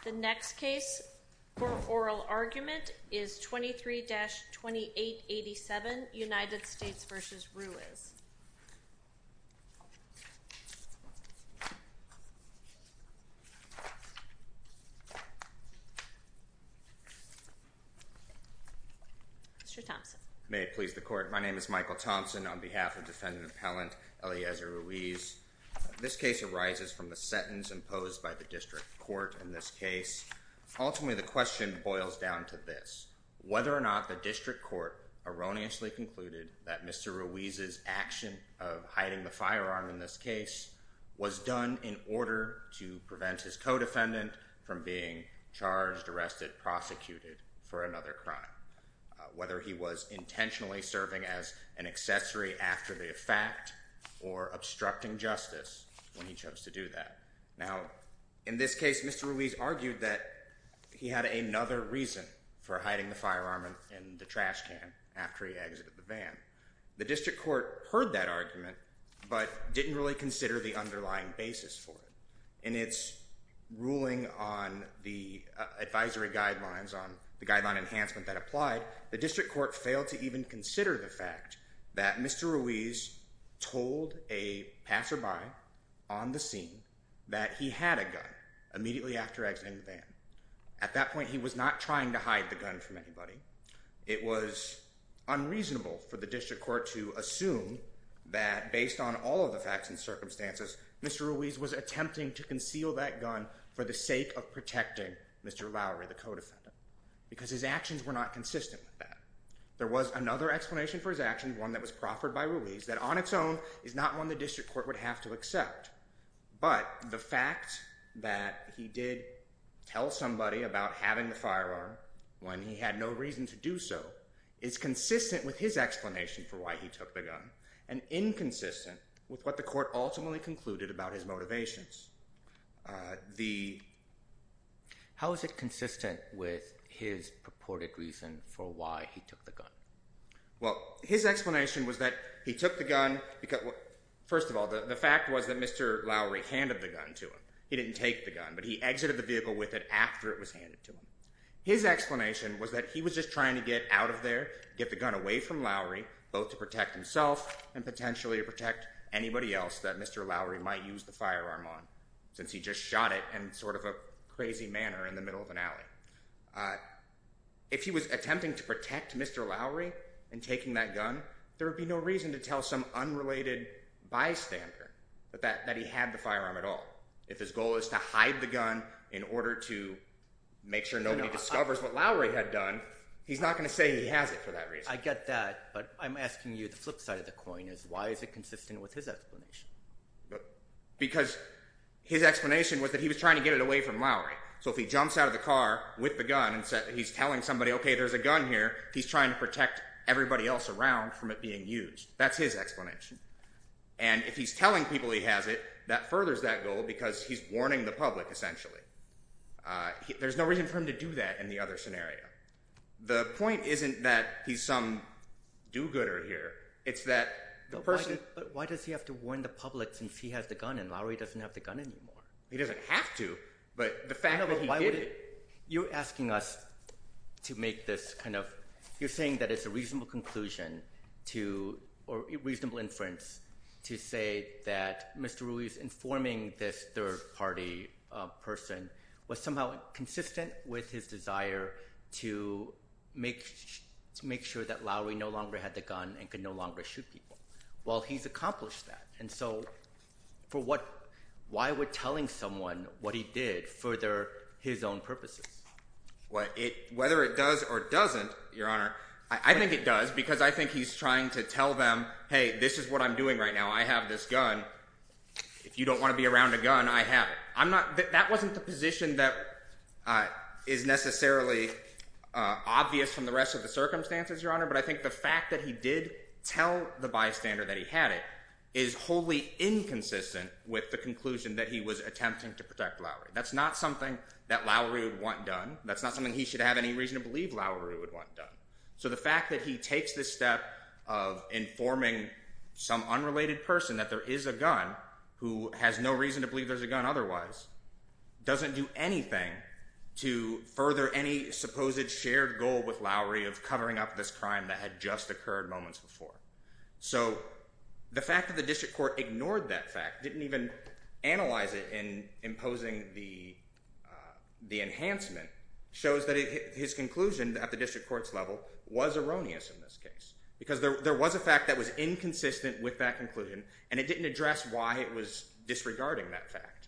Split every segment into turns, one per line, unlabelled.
The next case for oral argument is 23-2887, United States v. Ruiz. Mr. Thompson.
May it please the Court, my name is Michael Thompson on behalf of Defendant Appellant Eliezer Ruiz. This case arises from the sentence imposed by the District Court in this case. Ultimately, the question boils down to this: whether or not the District Court erroneously concluded that Mr. Ruiz's action of hiding the firearm in this case was done in order to prevent his co-defendant from being charged, arrested, prosecuted for another crime. Whether he was intentionally serving as an accessory after the fact or obstructing justice when he chose to do that. Now, in this case, Mr. Ruiz argued that he had another reason for hiding the firearm in the trash can after he exited the van. The District Court heard that argument, but didn't really consider the underlying basis for it. In its ruling on the advisory guidelines, on the guideline enhancement that applied, the District Court failed to even consider the fact that Mr. Ruiz told a passerby on the scene that he had a gun immediately after exiting the van. At that point, he was not trying to hide the gun from anybody. It was unreasonable for the District Court to assume that, based on all of the facts and circumstances, Mr. Ruiz was attempting to conceal that gun for the sake of protecting Mr. Lowry, the co-defendant, because his actions were not consistent with that. There was another explanation for his actions, one that was proffered by Ruiz, that on its own is not one the District Court would have to accept. But the fact that he did tell somebody about having the firearm when he had no reason to do so is consistent with his explanation for why he took the gun, and inconsistent with what the court ultimately concluded about his motivations.
How is it consistent with his purported reason for why he took the gun?
Well, his explanation was that he took the gun because, first of all, the fact was that Mr. Lowry handed the gun to him. He didn't take the gun, but he exited the vehicle with it after it was handed to him. His explanation was that he was just trying to get out of there, get the gun away from Lowry, both to protect himself and potentially to protect anybody else that Mr. Lowry might use the firearm on, since he just shot it in sort of a crazy manner in the middle of an alley. If he was attempting to protect Mr. Lowry and taking that gun, there would be no reason to tell some unrelated bystander that he had the firearm at all. If his goal is to hide the gun in order to make sure nobody discovers what Lowry had done, he's not going to say he has it for that reason.
I get that, but I'm asking you the flip side of the coin is, why is it consistent with his explanation?
Because his explanation was that he was trying to get it away from Lowry. So if he jumps out of the car with the gun and he's telling somebody, okay, there's a gun here, he's trying to protect everybody else around from it being used. That's his explanation. And if he's telling people he has it, that furthers that goal because he's warning the public, essentially. There's no reason for him to do that in the other scenario. The point isn't that he's some do-gooder here. It's that the person...
But why does he have to warn the public since he has the gun and Lowry doesn't have the gun anymore?
He doesn't have to, but the fact that he did it...
You're asking us to make this kind of... You're saying that it's a reasonable conclusion or reasonable inference to say that Mr. Ruiz informing this third-party person was somehow consistent with his desire to make sure that Lowry no longer had the gun and could no longer shoot people. Well, he's accomplished that. And so why would telling someone what he did further his own purposes?
Whether it does or doesn't, Your Honor, I think it does, because I think he's trying to tell them, hey, this is what I'm doing right now. I have this gun. If you don't want to be around a gun, I have it. That wasn't the position that is necessarily obvious from the rest of the circumstances, Your Honor, but I think the fact that he did tell the bystander that he had it is wholly inconsistent with the conclusion that he was attempting to protect Lowry. That's not something that Lowry would want done. That's not something he should have any reason to believe Lowry would want done. So the fact that he takes this step of informing some unrelated person that there is a gun who has no reason to believe there's a gun otherwise doesn't do anything to further any supposed shared goal with Lowry of covering up this crime that had just occurred moments before. So the fact that the district court ignored that fact, didn't even analyze it in imposing the enhancement, shows that his conclusion at the district court's level was erroneous in this case. Because there was a fact that was inconsistent with that conclusion, and it didn't address why it was disregarding that fact.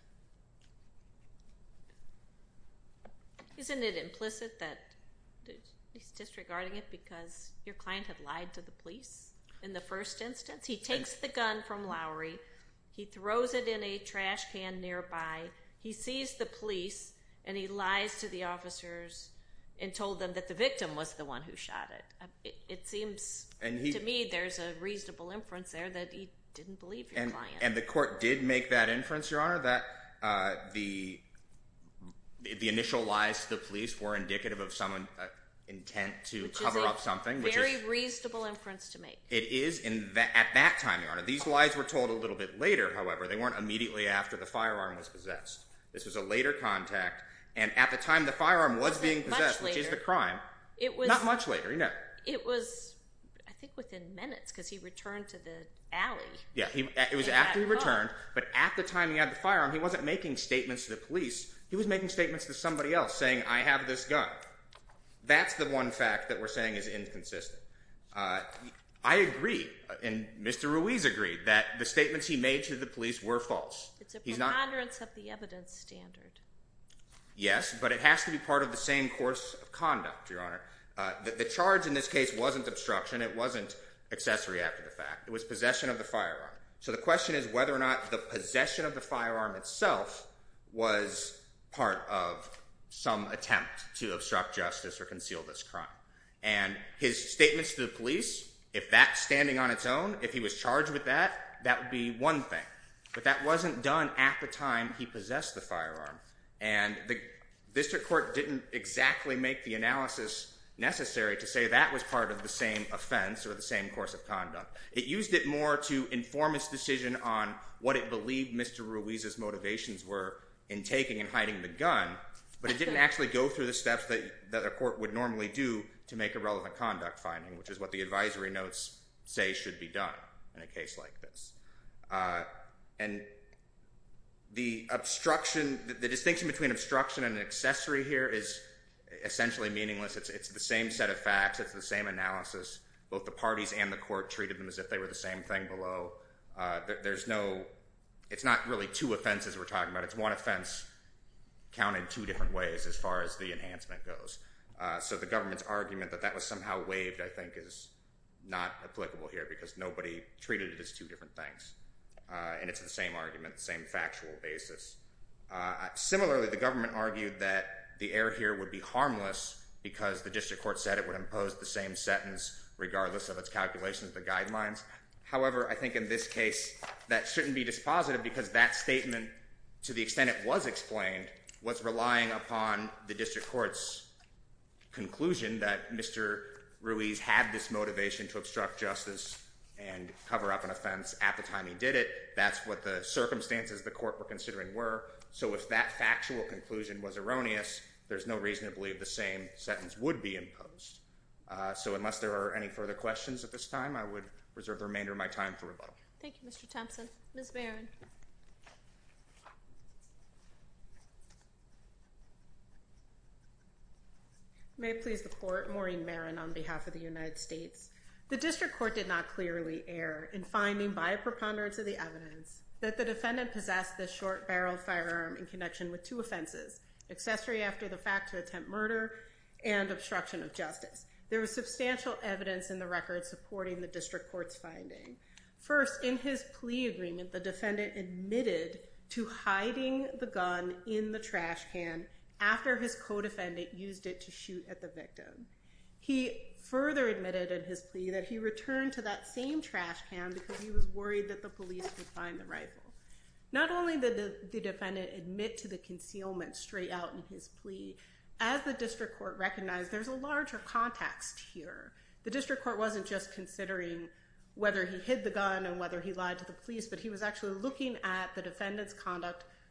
Isn't it implicit that he's disregarding it because your client had lied to the police in the first instance? He takes the gun from Lowry. He throws it in a trash can nearby. He sees the police, and he lies to the officers and told them that the victim was the one who shot it. It seems to me there's a reasonable inference there that he didn't believe your client.
And the court did make that inference, Your Honor, that the initial lies to the police were indicative of some intent to cover up something.
Which is a very reasonable inference to make.
It is at that time, Your Honor. These lies were told a little bit later, however. They weren't immediately after the firearm was possessed. This was a later contact. And at the time the firearm was being possessed, which is the crime, not much later, you know.
It was, I think, within minutes because he returned to the alley.
Yeah, it was after he returned, but at the time he had the firearm, he wasn't making statements to the police. He was making statements to somebody else saying, I have this gun. That's the one fact that we're saying is inconsistent. I agree, and Mr. Ruiz agreed, that the statements he made to the police were false.
It's a preponderance of the evidence standard.
Yes, but it has to be part of the same course of conduct, Your Honor. The charge in this case wasn't obstruction. It wasn't accessory after the fact. It was possession of the firearm. So the question is whether or not the possession of the firearm itself was part of some attempt to obstruct justice or conceal this crime. And his statements to the police, if that's standing on its own, if he was charged with that, that would be one thing. But that wasn't done at the time he possessed the firearm. And the district court didn't exactly make the analysis necessary to say that was part of the same offense or the same course of conduct. It used it more to inform its decision on what it believed Mr. Ruiz's motivations were in taking and hiding the gun, but it didn't actually go through the steps that a court would normally do to make a relevant conduct finding, which is what the advisory notes say should be done in a case like this. And the distinction between obstruction and an accessory here is essentially meaningless. It's the same set of facts. It's the same analysis. Both the parties and the court treated them as if they were the same thing below. It's not really two offenses we're talking about. It's one offense counted two different ways as far as the enhancement goes. So the government's argument that that was somehow waived, I think, is not applicable here because nobody treated it as two different things. And it's the same argument, same factual basis. Similarly, the government argued that the error here would be harmless because the district court said it would impose the same sentence regardless of its calculations of the guidelines. However, I think in this case that shouldn't be dispositive because that statement, to the extent it was explained, was relying upon the district court's conclusion that Mr. Ruiz had this motivation to obstruct justice and cover up an offense at the time he did it. That's what the circumstances the court were considering were. So if that factual conclusion was erroneous, there's no reason to believe the same sentence would be imposed. So unless there are any further questions at this time, I would reserve the remainder of my time for rebuttal.
Thank you, Mr. Thompson. Ms. Barron.
May it please the court, Maureen Marin on behalf of the United States. The district court did not clearly err in finding by a preponderance of the evidence that the defendant possessed this short-barreled firearm in connection with two offenses, accessory after the fact to attempt murder and obstruction of justice. There was substantial evidence in the record supporting the district court's finding. First, in his plea agreement, the defendant admitted to hiding the gun in the trash can after his co-defendant used it to shoot at the victim. He further admitted in his plea that he returned to that same trash can because he was worried that the police would find the rifle. Not only did the defendant admit to the concealment straight out in his plea, as the district court recognized, there's a larger context here. The district court wasn't just considering whether he hid the gun and whether he lied to the police, but he was actually looking at the defendant's conduct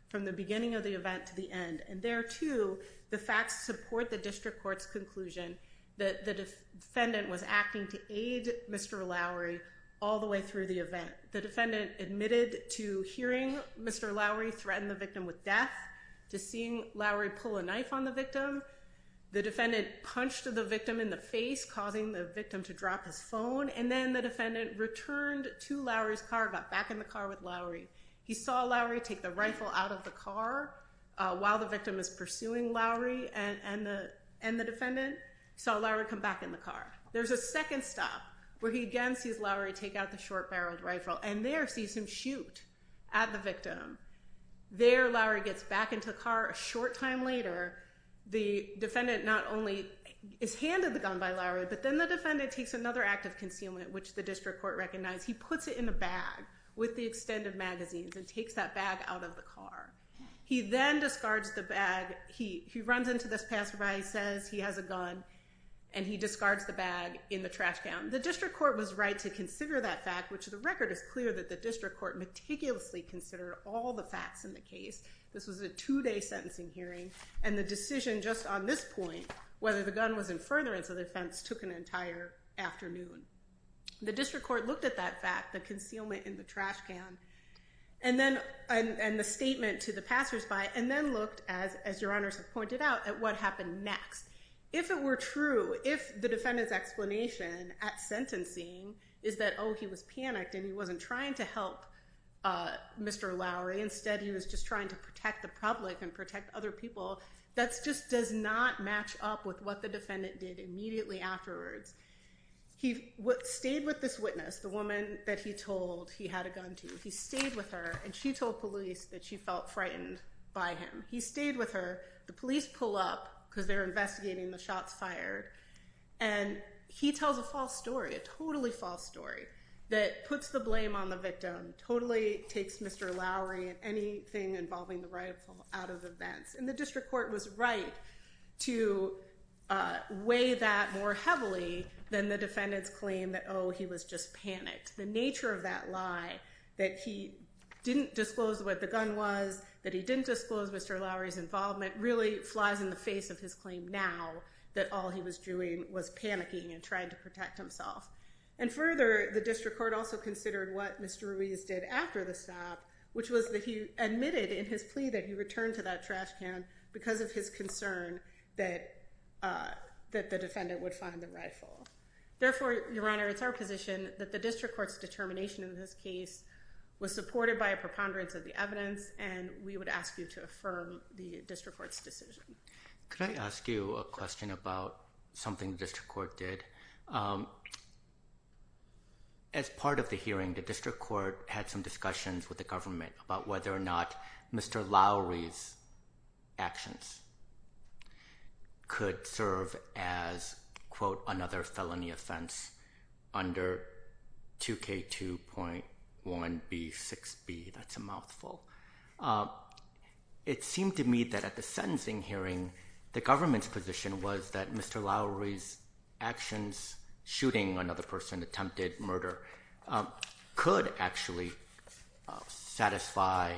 from the beginning of the event to the end. And there, too, the facts support the district court's conclusion that the defendant was acting to aid Mr. Lowry all the way through the event. The defendant admitted to hearing Mr. Lowry threaten the victim with death, to seeing Lowry pull a knife on the victim. The defendant punched the victim in the face, causing the victim to drop his phone. And then the defendant returned to Lowry's car, got back in the car with Lowry. He saw Lowry take the rifle out of the car while the victim is pursuing Lowry and the defendant. He saw Lowry come back in the car. There's a second stop where he again sees Lowry take out the short-barreled rifle and there sees him shoot at the victim. There, Lowry gets back into the car. A short time later, the defendant not only is handed the gun by Lowry, but then the defendant takes another act of concealment, which the district court recognized. He puts it in a bag with the extended magazines and takes that bag out of the car. He then discards the bag. He runs into this passerby, says he has a gun, and he discards the bag in the trash can. The district court was right to consider that fact, which the record is clear that the district court meticulously considered all the facts in the case. This was a 2-day sentencing hearing, and the decision just on this point, whether the gun was in furtherance of the offense, took an entire afternoon. The district court looked at that fact, the concealment in the trash can, and then and the statement to the passersby, and then looked, as your honors have pointed out, at what happened next. If it were true, if the defendant's explanation at sentencing is that, oh, he was panicked and he wasn't trying to help Mr. Lowry, instead he was just trying to protect the public and protect other people, that just does not match up with what the defendant did immediately afterwards. He stayed with this witness, the woman that he told he had a gun to. He stayed with her, and she told police that she felt frightened by him. He stayed with her. The police pull up because they're investigating the shots fired, and he tells a false story, a totally false story, that puts the blame on the victim, totally takes Mr. Lowry and anything involving the rifle out of events. And the district court was right to weigh that more heavily than the defendant's claim that, oh, he was just panicked. The nature of that lie, that he didn't disclose what the gun was, that he didn't disclose Mr. Lowry's involvement, really flies in the face of his claim now that all he was doing was panicking and trying to protect himself. And further, the district court also considered what Mr. Ruiz did after the stop, which was that he admitted in his plea that he returned to that trash can because of his concern that the defendant would find the rifle. Therefore, Your Honor, it's our position that the district court's determination in this case was supported by a preponderance of the evidence, and we would ask you to affirm the district court's decision.
Could I ask you a question about something the district court did? As part of the hearing, the district court had some discussions with the government about whether or not Mr. Lowry's actions could serve as, quote, another felony offense under 2K2.1B6B. That's a mouthful. It seemed to me that at the sentencing hearing, the government's position was that Mr. Lowry's actions, shooting another person, attempted murder, could actually satisfy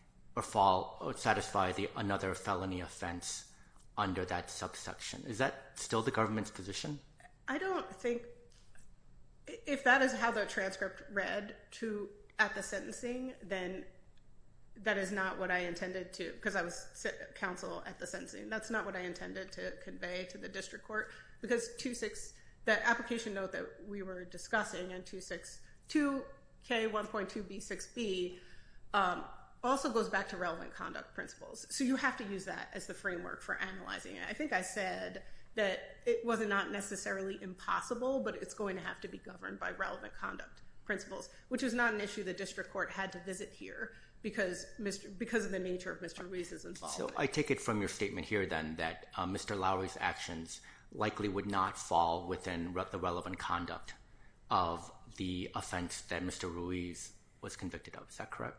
the another felony offense under that subsection. Is that still the government's position?
I don't think, if that is how the transcript read at the sentencing, then that is not what I intended to, because I was counsel at the sentencing. That's not what I intended to convey to the district court, because that application note that we were discussing in 2K1.2B6B also goes back to relevant conduct principles. So you have to use that as the framework for analyzing it. I think I said that it was not necessarily impossible, but it's going to have to be governed by relevant conduct principles, which is not an issue the district court had to visit here because of the nature of Mr. Ruiz's involvement.
So I take it from your statement here then that Mr. Lowry's actions likely would not fall within the relevant conduct of the offense that Mr. Ruiz was convicted of. Is that correct?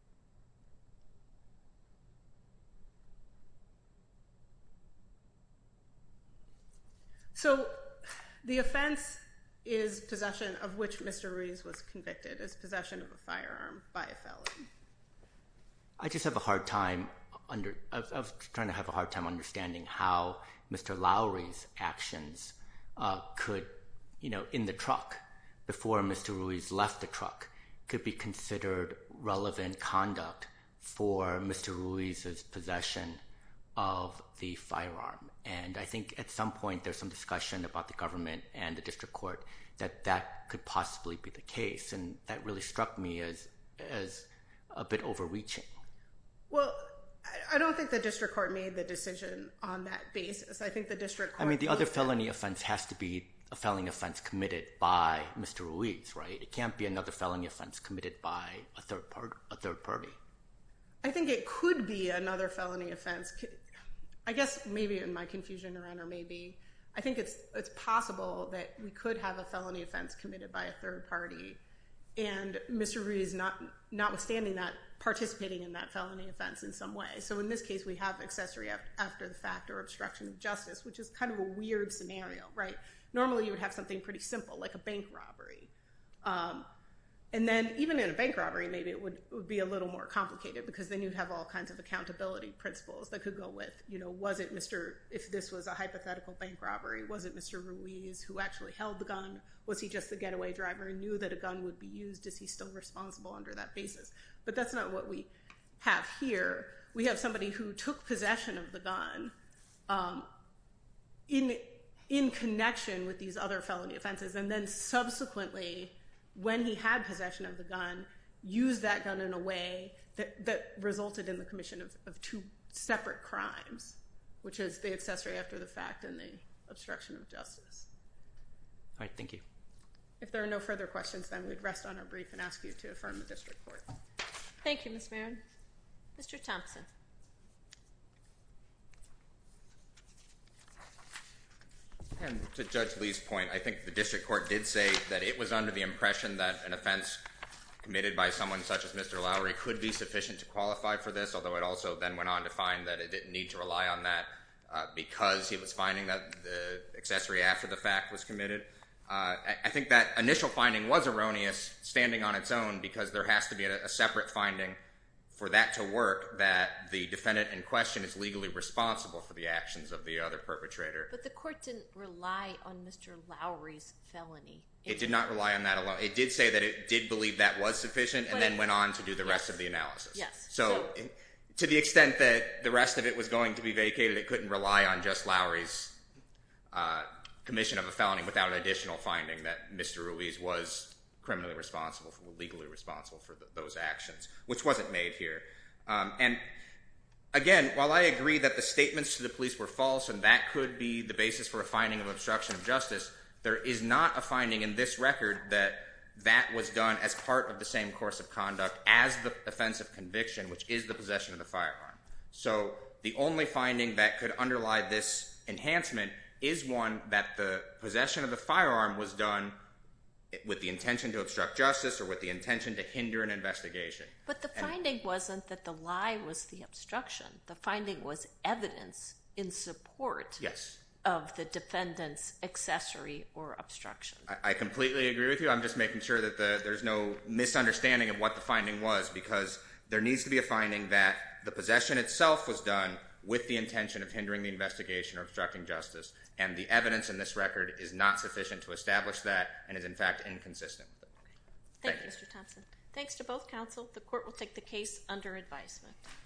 So the offense is possession of which Mr. Ruiz was convicted, is possession of a firearm by a felon.
I just have a hard time trying to have a hard time understanding how Mr. Lowry's actions could, in the truck before Mr. Ruiz left the truck, could be considered relevant conduct for Mr. Ruiz's possession of the firearm. And I think at some point there's some discussion about the government and the district court that could possibly be the case. And that really struck me as a bit overreaching.
Well, I don't think the district court made the decision on that basis. I think the district court...
I mean, the other felony offense has to be a felony offense committed by Mr. Ruiz, right? It can't be another felony offense committed by a third party.
I think it could be another felony offense. I guess maybe in my confusion, Your Honor, maybe I think it's possible that we could have a felony offense committed by a third party and Mr. Ruiz notwithstanding that participating in that felony offense in some way. So in this case, we have accessory after the fact or obstruction of justice, which is kind of a weird scenario, right? Normally you would have something pretty simple like a bank robbery. And then even in a bank robbery, maybe it would be a little more complicated because then you'd have all kinds of accountability principles that could go with, was it if this was a hypothetical bank robbery, was it Mr. Ruiz who actually held the gun? Was he just the getaway driver and knew that a gun would be used? Is he still responsible under that basis? But that's not what we have here. We have somebody who took possession of the gun in connection with these other felony offenses and then subsequently, when he had possession of the gun, used that gun in a way that resulted in the commission of two separate crimes, which is the accessory after the fact and the obstruction of justice.
All right, thank you.
If there are no further questions, then we'd rest on our brief and ask you to affirm the district court.
Thank you, Ms. Marin. Mr. Thompson.
And to Judge Lee's point, I think the district court did say that it was under the impression that an offense committed by someone such as Mr. Lowry could be sufficient to qualify for this, although it also then went on to find that it didn't need to rely on that because he was finding that the accessory after the fact was committed. I think that initial finding was erroneous standing on its own because there has to be a separate finding for that to work that the defendant in question is legally responsible for the actions of the other perpetrator.
But the court didn't rely on Mr. Lowry's felony.
It did not rely on that alone. It did say that it did believe that was sufficient and then went on to do the rest of the analysis.
Yes.
So to the extent that the rest of it was going to be vacated, it couldn't rely on just Lowry's commission of a felony without an additional finding that Mr. Ruiz was criminally responsible, legally responsible for those actions, which wasn't made here. And again, while I agree that the statements to the police were false and that could be the basis for a finding of obstruction of justice, there is not a finding in this record that that was done as part of the same course of conduct as the offense of conviction, which is the possession of the firearm. So the only finding that could underlie this enhancement is one that the possession of the firearm was done with the intention to obstruct justice or with the intention to hinder an investigation.
But the finding wasn't that the lie was the obstruction. The finding was evidence in support of the defendant's accessory or obstruction.
I completely agree with you. I'm just making sure that there's no misunderstanding of what the finding was because there needs to be a finding that the possession itself was done with the intention of hindering the investigation or obstructing justice, and the evidence in this record is not sufficient to establish that and is in fact inconsistent with it.
Thank you, Mr. Thompson. Thanks to both counsel. The court will take the case under advisement.